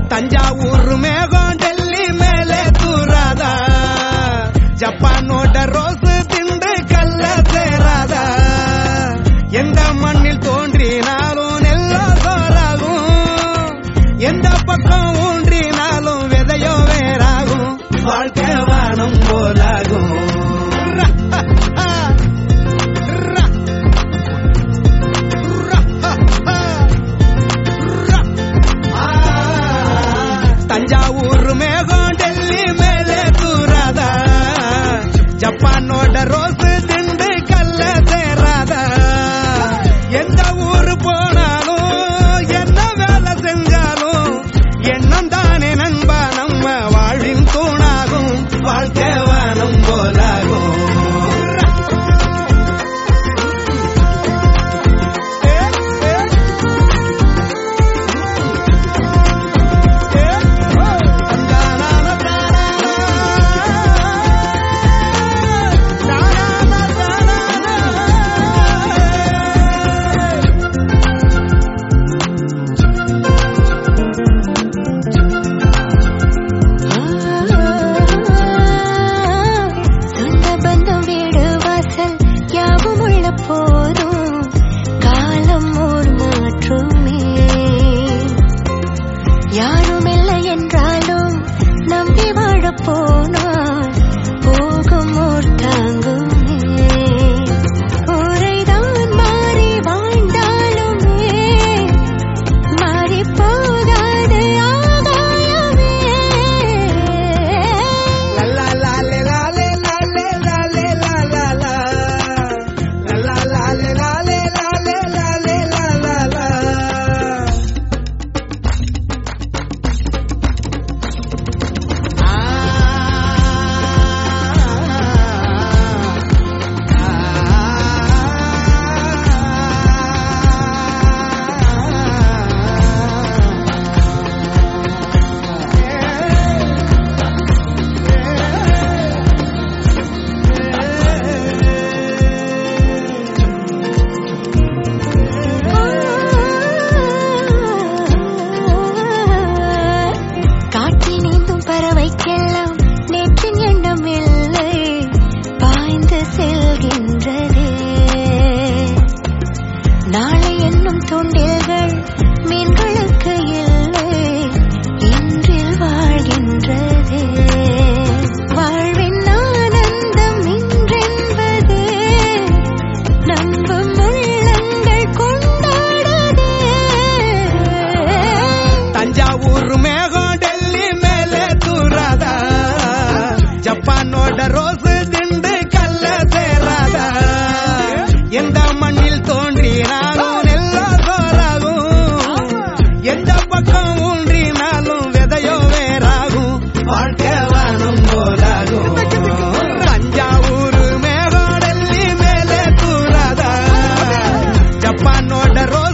தஞ்சாவூர் மேகம் டெல்லி மேலே தூராதா, ஜப்பானோட ரோஸ் திண்டு கல்ல சேராதா, எந்த மண்ணில் தோன்றினாலும் நெல்லோ சோறாகும், எந்த பக்கம் ஊன்றினாலும் விதையோ வேறாகும், வாழ்க்கை வானம் போலாகும். தஞ்சாவூர் மேகம் டெல்லி மேலே தூராதா, ஜப்பானோட ரோஸ் திண்டு கல்ல சேராதா, எந்த ஊரு போனாலும் என்ன வேலை செஞ்சாலும் எண்ணம் தானே நண்பா நம்ம வாழ்வின் தூணாகும், வாழ்க்கை வானம் போலாகும். தஞ்சாவூர் மேகம் டெல்லி மேலே தூராதா, ஜப்பானோட ரோஸ் திண்டு கல்ல சேராதா, எந்த மண்ணில் தோன்றினாலும் நெல்லோ சோறாகும், எந்த பக்கம் ஊன்றினாலும் விதையோ வேறாகும், வாழ்க்கை வானம் போலாகும். தஞ்சாவூர் மேகம் டெல்லி மேலே தூராதா, ஜப்பானோட ரோஸ்